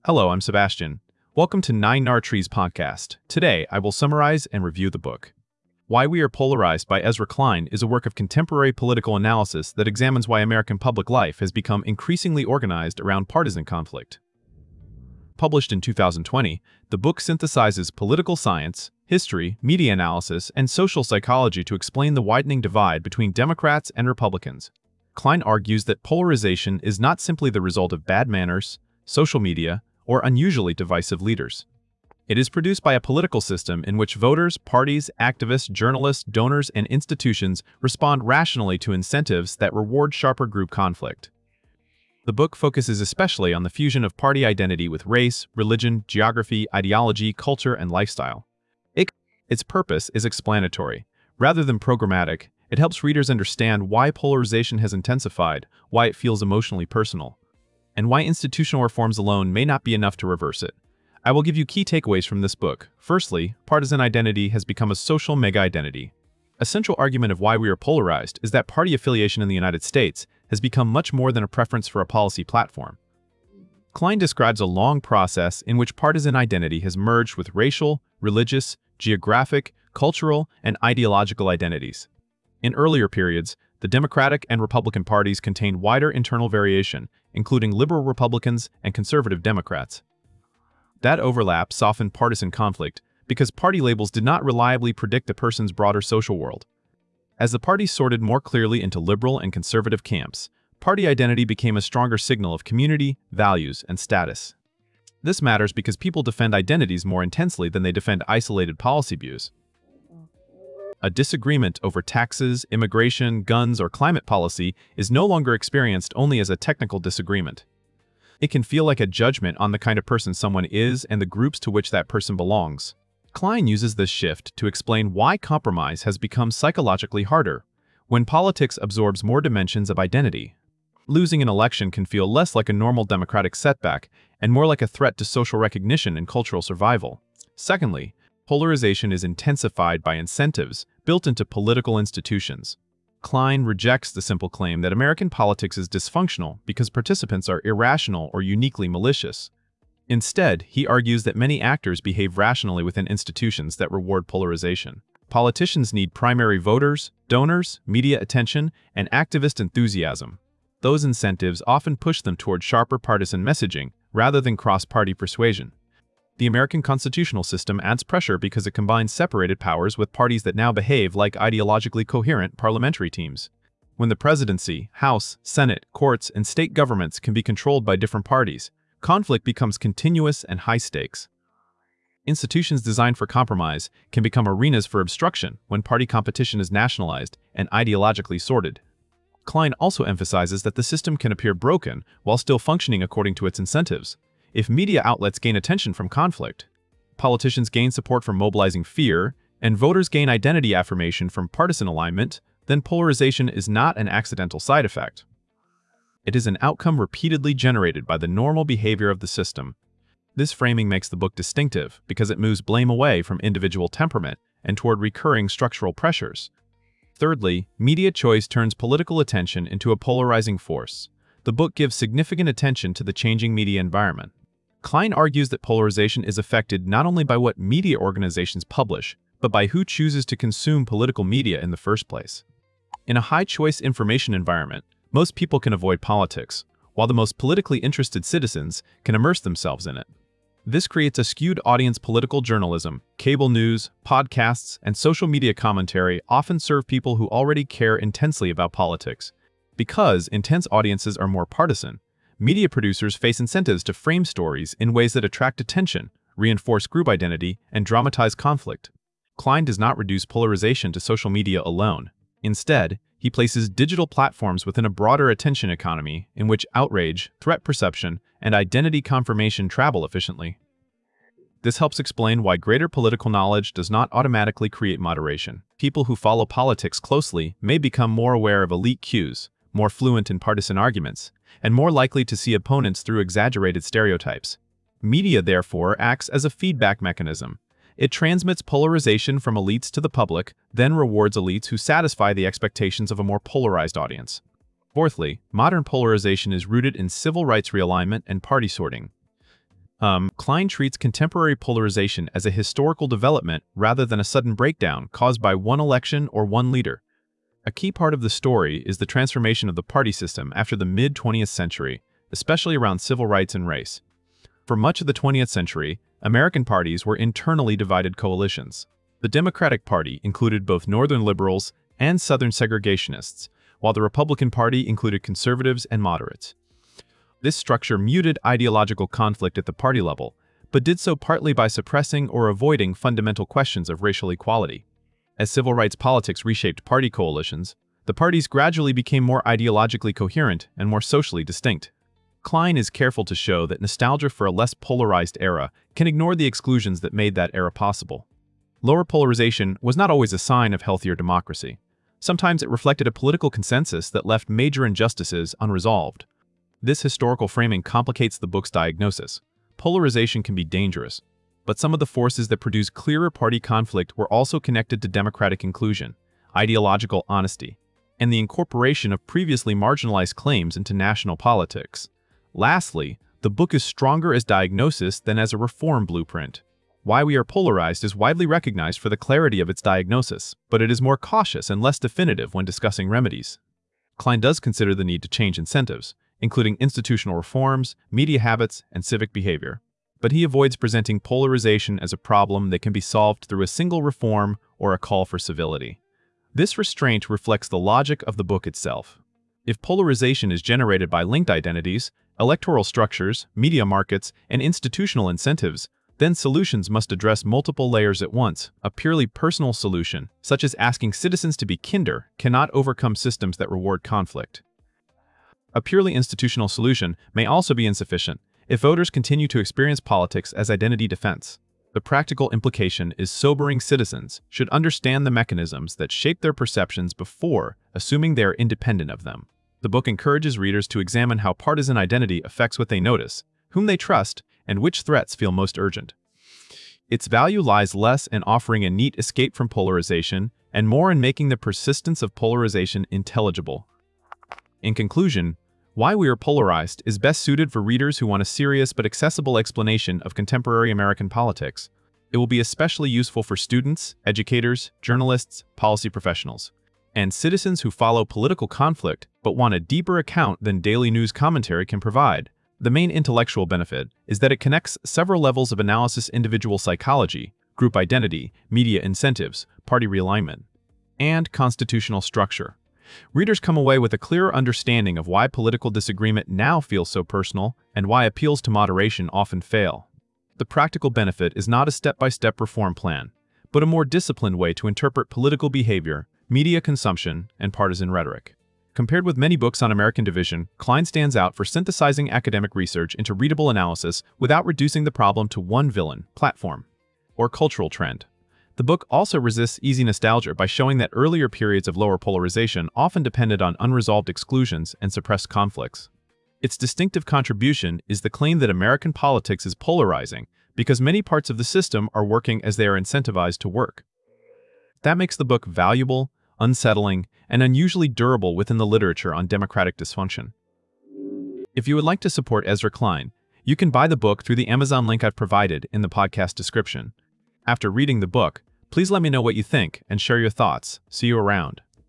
Hello, I'm Sebastian. Welcome to Nine Nar Trees podcast. Today, I will summarize and review the book. Why We Are Polarized by Ezra Klein is a work of contemporary political analysis that examines why American public life has become increasingly organized around partisan conflict. Published in 2020, the book synthesizes political science, history, media analysis, and social psychology to explain the widening divide between Democrats and Republicans. Klein argues that polarization is not simply the result of bad manners, social media, or unusually divisive leaders. It is produced by a political system in which voters, parties, activists, journalists, donors, and institutions respond rationally to incentives that reward sharper group conflict. The book focuses especially on the fusion of party identity with race, religion, geography, ideology, culture, and lifestyle. Its purpose is explanatory. Rather than programmatic, it helps readers understand why polarization has intensified, why it feels emotionally personal, and why institutional reforms alone may not be enough to reverse it. I will give you key takeaways from this book. Firstly, partisan identity has become a social mega-identity. A central argument of why we are polarized is that party affiliation in the United States has become much more than a preference for a policy platform. Klein describes a long process in which partisan identity has merged with racial, religious, geographic, cultural, and ideological identities. In earlier periods, the Democratic and Republican parties contained wider internal variation, including liberal Republicans and conservative Democrats. That overlap softened partisan conflict because party labels did not reliably predict a person's broader social world. As the parties sorted more clearly into liberal and conservative camps, party identity became a stronger signal of community, values, and status. This matters because people defend identities more intensely than they defend isolated policy views. A disagreement over taxes, immigration, guns, or climate policy is no longer experienced only as a technical disagreement. It can feel like a judgment on the kind of person someone is and the groups to which that person belongs. Klein uses this shift to explain why compromise has become psychologically harder when politics absorbs more dimensions of identity. Losing an election can feel less like a normal democratic setback and more like a threat to social recognition and cultural survival. Secondly, polarization is intensified by incentives built into political institutions. Klein rejects the simple claim that American politics is dysfunctional because participants are irrational or uniquely malicious. Instead, he argues that many actors behave rationally within institutions that reward polarization. Politicians need primary voters, donors, media attention, and activist enthusiasm. Those incentives often push them toward sharper partisan messaging rather than cross-party persuasion. The American constitutional system adds pressure because it combines separated powers with parties that now behave like ideologically coherent parliamentary teams. When the presidency, House, Senate, courts, and state governments can be controlled by different parties, conflict becomes continuous and high stakes. Institutions designed for compromise can become arenas for obstruction when party competition is nationalized and ideologically sorted. Klein also emphasizes that the system can appear broken while still functioning according to its incentives. If media outlets gain attention from conflict, politicians gain support from mobilizing fear, and voters gain identity affirmation from partisan alignment, then polarization is not an accidental side effect. It is an outcome repeatedly generated by the normal behavior of the system. This framing makes the book distinctive because it moves blame away from individual temperament and toward recurring structural pressures. Thirdly, media choice turns political attention into a polarizing force. The book gives significant attention to the changing media environment. Klein argues that polarization is affected not only by what media organizations publish, but by who chooses to consume political media in the first place. In a high-choice information environment, most people can avoid politics, while the most politically interested citizens can immerse themselves in it. This creates a skewed audience. Political journalism, cable news, podcasts, and social media commentary often serve people who already care intensely about politics. Because intense audiences are more partisan, media producers face incentives to frame stories in ways that attract attention, reinforce group identity, and dramatize conflict. Klein does not reduce polarization to social media alone. Instead, he places digital platforms within a broader attention economy in which outrage, threat perception, and identity confirmation travel efficiently. This helps explain why greater political knowledge does not automatically create moderation. People who follow politics closely may become more aware of elite cues, more fluent in partisan arguments, and more likely to see opponents through exaggerated stereotypes. Media, therefore, acts as a feedback mechanism. It transmits polarization from elites to the public, then rewards elites who satisfy the expectations of a more polarized audience. Fourthly, modern polarization is rooted in civil rights realignment and party sorting. Klein treats contemporary polarization as a historical development rather than a sudden breakdown caused by one election or one leader. A key part of the story is the transformation of the party system after the mid-20th century, especially around civil rights and race. For much of the 20th century, American parties were internally divided coalitions. The Democratic Party included both Northern liberals and Southern segregationists, while the Republican Party included conservatives and moderates. This structure muted ideological conflict at the party level, but did so partly by suppressing or avoiding fundamental questions of racial equality. As civil rights politics reshaped party coalitions, the parties gradually became more ideologically coherent and more socially distinct. Klein is careful to show that nostalgia for a less polarized era can ignore the exclusions that made that era possible. Lower polarization was not always a sign of healthier democracy. Sometimes it reflected a political consensus that left major injustices unresolved. This historical framing complicates the book's diagnosis. Polarization can be dangerous, but some of the forces that produce clearer party conflict were also connected to democratic inclusion, ideological honesty, and the incorporation of previously marginalized claims into national politics. Lastly, the book is stronger as diagnosis than as a reform blueprint. Why We Are Polarized is widely recognized for the clarity of its diagnosis, but it is more cautious and less definitive when discussing remedies. Klein does consider the need to change incentives, including institutional reforms, media habits, and civic behavior. But he avoids presenting polarization as a problem that can be solved through a single reform or a call for civility. This restraint reflects the logic of the book itself. If polarization is generated by linked identities, electoral structures, media markets, and institutional incentives, then solutions must address multiple layers at once. A purely personal solution, such as asking citizens to be kinder, cannot overcome systems that reward conflict. A purely institutional solution may also be insufficient if voters continue to experience politics as identity defense. The practical implication is sobering citizens should understand the mechanisms that shape their perceptions before assuming they are independent of them. The book encourages readers to examine how partisan identity affects what they notice, whom they trust, and which threats feel most urgent. Its value lies less in offering a neat escape from polarization and more in making the persistence of polarization intelligible. In conclusion, Why We Are Polarized is best suited for readers who want a serious but accessible explanation of contemporary American politics. It will be especially useful for students, educators, journalists, policy professionals, and citizens who follow political conflict but want a deeper account than daily news commentary can provide. The main intellectual benefit is that it connects several levels of analysis: individual psychology, group identity, media incentives, party realignment, and constitutional structure. Readers come away with a clearer understanding of why political disagreement now feels so personal and why appeals to moderation often fail. The practical benefit is not a step-by-step reform plan, but a more disciplined way to interpret political behavior, media consumption, and partisan rhetoric. Compared with many books on American division, Klein stands out for synthesizing academic research into readable analysis without reducing the problem to one villain, platform, or cultural trend. The book also resists easy nostalgia by showing that earlier periods of lower polarization often depended on unresolved exclusions and suppressed conflicts. Its distinctive contribution is the claim that American politics is polarizing because many parts of the system are working as they are incentivized to work. That makes the book valuable, unsettling, and unusually durable within the literature on democratic dysfunction. If you would like to support Ezra Klein, you can buy the book through the Amazon link I've provided in the podcast description. After reading the book, please let me know what you think and share your thoughts. See you around.